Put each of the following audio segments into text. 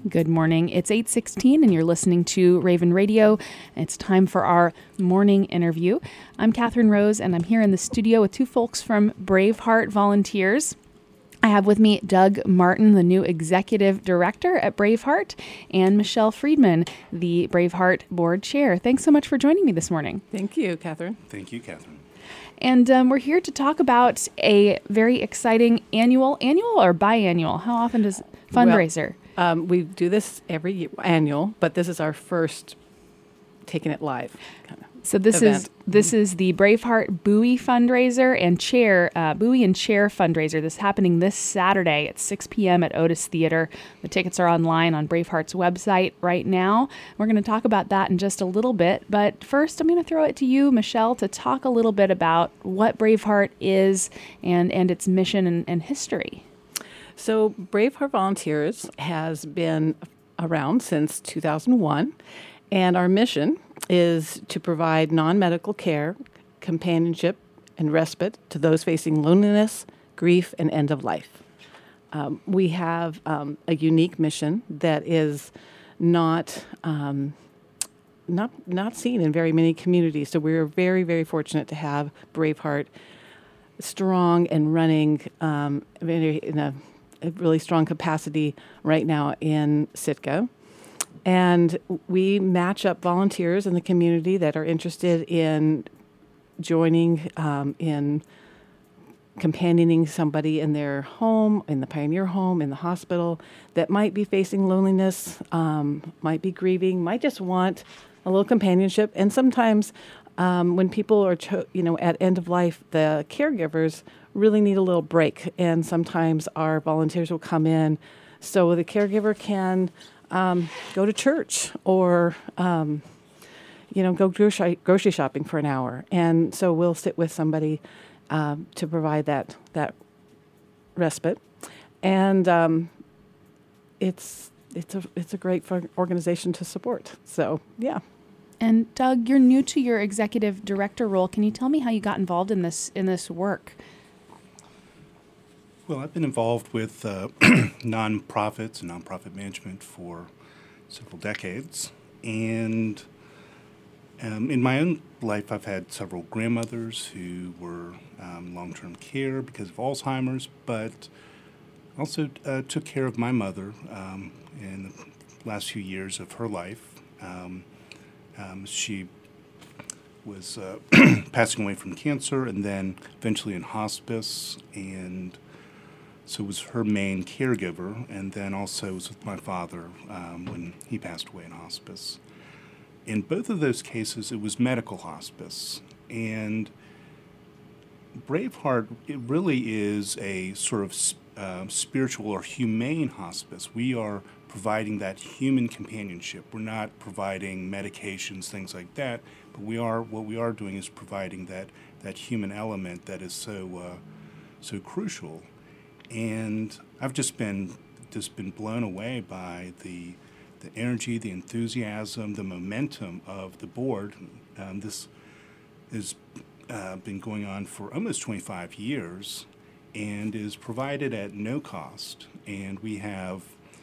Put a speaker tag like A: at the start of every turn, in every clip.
A: Good morning. It's 8:16 and you're listening to Raven Radio. It's time for our morning interview. I'm Catherine Rose and I'm here in the studio with two folks from Braveheart Volunteers. I have with me Doug Martin, the new executive director at Braveheart, and Michelle Friedman, the Braveheart board chair. Thanks so much for joining me this morning.
B: Thank you, Catherine.
C: Thank you, Catherine.
A: And we're here to talk about a very exciting annual or biannual? How often does fundraiser?
B: We do this every year, annual, but this is our first taking it live kind of
A: So this is the Braveheart Buoy fundraiser and Buoy and Chair fundraiser. This is happening this Saturday at 6 p.m. at Otis Theater. The tickets are online on Braveheart's website right now. We're going to talk about that in just a little bit. But first, I'm going to throw it to you, Michelle, to talk a little bit about what Braveheart is and its mission and history.
B: So Braveheart Volunteers has been around since 2001, and our mission is to provide non-medical care, companionship, and respite to those facing loneliness, grief, and end of life. We have a unique mission that is not seen in very many communities. So we're very, very fortunate to have Braveheart strong and running in a really strong capacity right now in Sitka. And we match up volunteers in the community that are interested in joining in companioning somebody in their home, in the Pioneer home, in the hospital, that might be facing loneliness, might be grieving, might just want a little companionship. And sometimes when people are at end of life, the caregivers really need a little break. And sometimes our volunteers will come in so the caregiver can go to church or, go grocery shopping for an hour. And so we'll sit with somebody to provide that respite. And it's a great organization to support. So, yeah.
A: And Doug, you're new to your executive director role. Can you tell me how you got involved in this work?
C: Well, I've been involved with nonprofits and nonprofit management for several decades. And in my own life, I've had several grandmothers who were long-term care because of Alzheimer's, but also took care of my mother in the last few years of her life. She was passing away from cancer and then eventually in hospice, and so was her main caregiver, and then also was with my father when he passed away in hospice. In both of those cases, it was medical hospice, and Braveheart, it really is a sort of spiritual or humane hospice. We are providing that human companionship. We're not providing medications, things like that, but what we are doing is providing that human element that is so crucial. And I've just been blown away by the energy, the enthusiasm, the momentum of the board. This has been going on for almost 25 years and is provided at no cost. And we have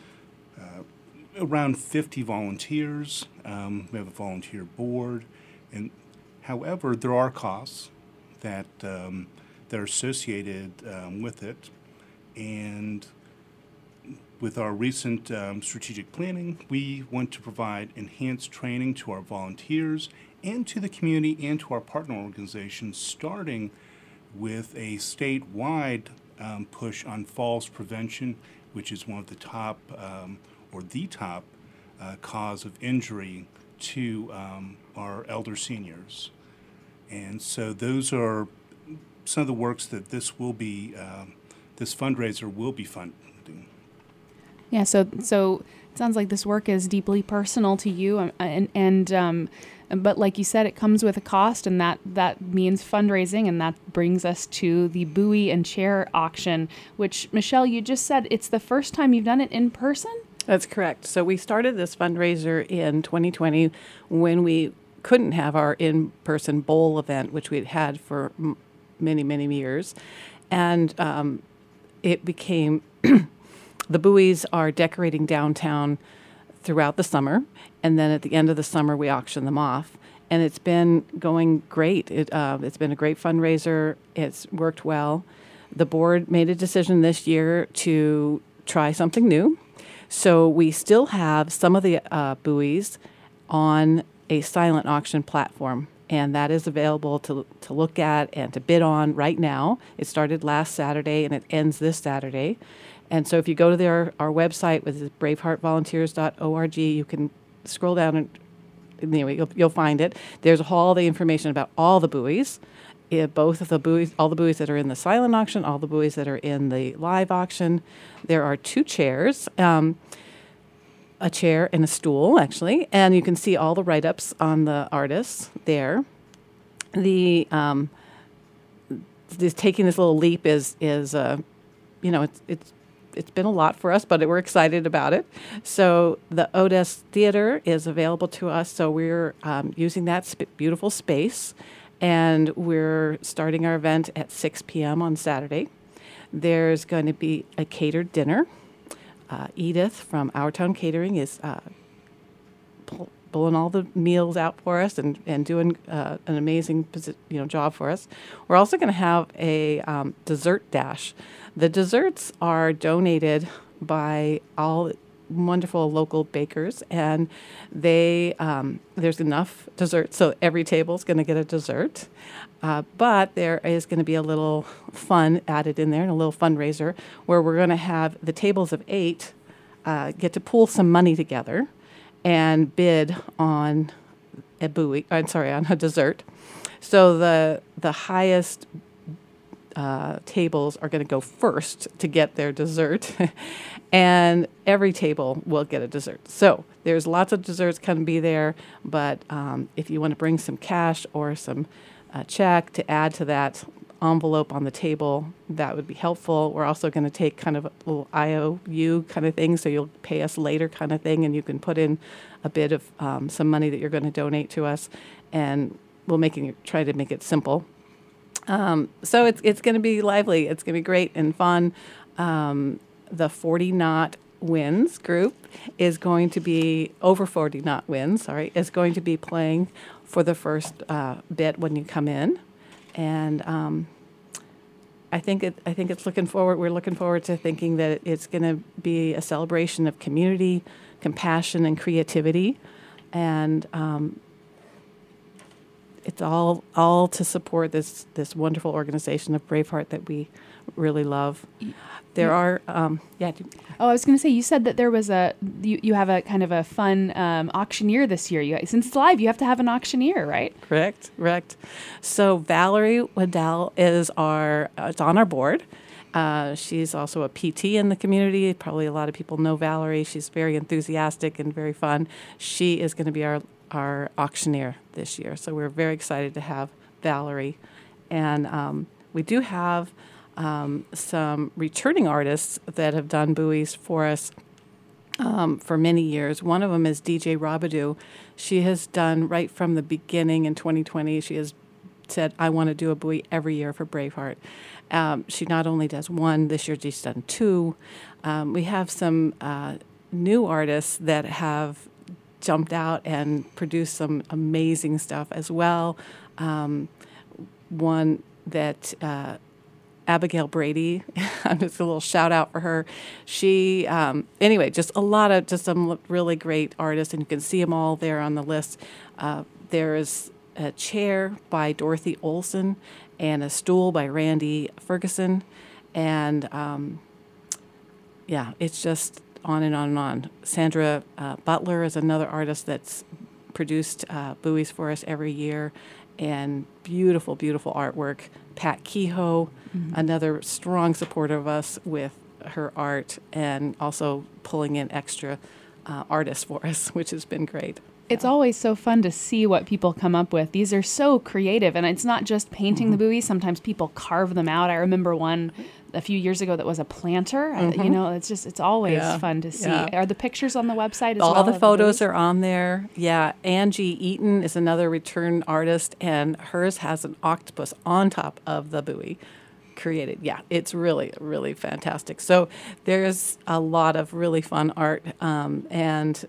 C: around 50 volunteers. We have a volunteer board. And however, there are costs that are associated with it. And with our recent strategic planning, we want to provide enhanced training to our volunteers and to the community and to our partner organizations, starting with a statewide push on falls prevention, which is one of the top the top cause of injury to our elder seniors. And so those are some of the works that this fundraiser will be funding.
A: Yeah, so it sounds like this work is deeply personal to you, but like you said, it comes with a cost, and that means fundraising, and that brings us to the Buoy and Chair auction, which, Michelle, you just said it's the first time you've done it in person?
B: That's correct. So we started this fundraiser in 2020 when we couldn't have our in-person bowl event, which we'd had for many, many years. And it became the buoys are decorating downtown throughout the summer, and then at the end of the summer we auction them off. And it's been going great. It's been a great fundraiser. It's worked well. The board made a decision this year to try something new. So we still have some of the buoys on a silent auction platform, and that is available to look at and to bid on right now. It started last Saturday, and it ends this Saturday. And so if you go to our website, which is braveheartvolunteers.org, you can scroll down and anyway, you'll find it. There's all the information about all the buoys, both of the buoys, all the buoys that are in the silent auction, all the buoys that are in the live auction. There are 2 chairs, a chair and a stool, actually, and you can see all the write-ups on the artists there. This taking this little leap is it's been a lot for us, but we're excited about it. So the Otis Theater is available to us, so we're using that beautiful space, and we're starting our event at 6 p.m. on Saturday. There's going to be a catered dinner. Edith from Our Town Catering is pulling all the meals out for us and doing an amazing job for us. We're also going to have a dessert dash. The desserts are donated by all wonderful local bakers, and there's enough dessert, so every table is going to get a dessert. But there is going to be a little fun added in there, and a little fundraiser where we're going to have the tables of 8 get to pool some money together and bid on a on a dessert. So the highest tables are going to go first to get their dessert, and every table will get a dessert. So there's lots of desserts going to be there, but if you want to bring some cash or some check to add to that envelope on the table, that would be helpful. We're also going to take kind of a little IOU kind of thing, so you'll pay us later kind of thing, and you can put in a bit of some money that you're going to donate to us, and we'll try to make it simple. So it's going to be lively. It's going to be great and fun. The 40 Knot Winds group is going to be over 40 Knot Winds. Sorry, is going to be playing for the first bit when you come in, and I think it's looking forward. We're looking forward to thinking that it's going to be a celebration of community, compassion, and creativity, and it's all to support this wonderful organization of Braveheart that we really love. There are,
A: Oh, I was going to say, you said that there was you have a kind of a fun auctioneer this year. Since it's live, you have to have an auctioneer, right?
B: Correct. So Valerie Waddell is it's on our board. She's also a PT in the community. Probably a lot of people know Valerie. She's very enthusiastic and very fun. She is going to be our auctioneer this year. So we're very excited to have Valerie. And we do have some returning artists that have done buoys for us for many years. One of them is DJ Robidoux. She has done right from the beginning in 2020. She has said, I want to do a buoy every year for Braveheart. She not only does one, this year she's done 2. We have some new artists that have jumped out and produced some amazing stuff as well. One that Abigail Brady, just a little shout out for her. She, anyway, just some really great artists, and you can see them all there on the list. There is a chair by Dorothy Olson and a stool by Randy Ferguson, and it's just on and on and on. Sandra Butler is another artist that's produced buoys for us every year, and beautiful, beautiful artwork. Pat Kehoe, another strong supporter of us with her art, and also pulling in extra artists for us, which has been great.
A: It's always so fun to see what people come up with. These are so creative, and it's not just painting the buoys. Sometimes people carve them out. I remember one a few years ago that was a planter. It's always fun to see. Yeah. Are the pictures on the website as well?
B: All the photos are on there. Yeah, Angie Eaton is another return artist, and hers has an octopus on top of the buoy. created. Yeah, it's really, really fantastic. So there's a lot of really fun art, and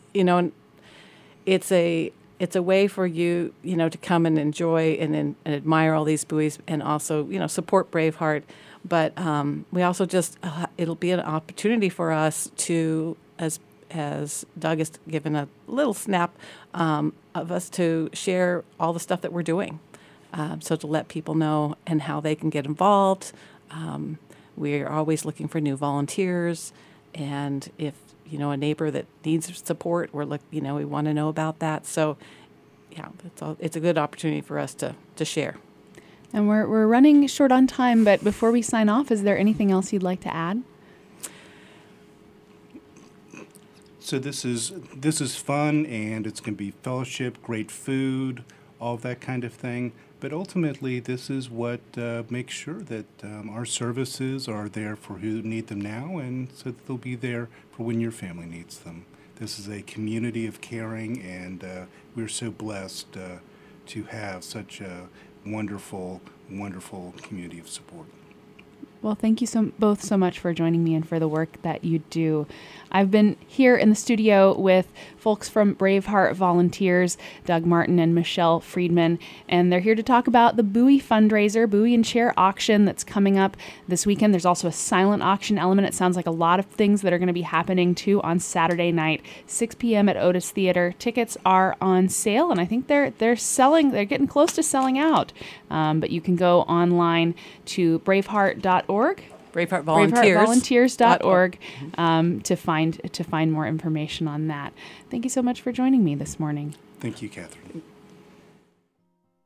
B: it's a way for you, to come and enjoy and admire all these buoys, and also, support Braveheart. But we also just it'll be an opportunity for us to, as Doug has given a little snap of us, to share all the stuff that we're doing. So to let people know and how they can get involved. We're always looking for new volunteers, and if a neighbor that needs support, we want to know about that. So yeah, it's a good opportunity for us to share.
A: And we're running short on time, but before we sign off, is there anything else you'd like to add?
C: So this is fun, and it's going to be fellowship, great food, all of that kind of thing. But ultimately, this is what makes sure that our services are there for who need them now, and so that they'll be there for when your family needs them. This is a community of caring, and we're so blessed to have such a wonderful, wonderful community of support.
A: Well, thank you both so much for joining me and for the work that you do. I've been here in the studio with folks from Braveheart Volunteers, Doug Martin and Michelle Friedman, and they're here to talk about the Buoy fundraiser, Buoy and Chair auction that's coming up this weekend. There's also a silent auction element. It sounds like a lot of things that are going to be happening too on Saturday night, 6 p.m. at Otis Theater. Tickets are on sale, and I think they're getting close to selling out. But you can go online to braveheart.org. BraveheartVolunteers.org to find more information on that. Thank you so much for joining me this morning.
C: Thank you, Catherine.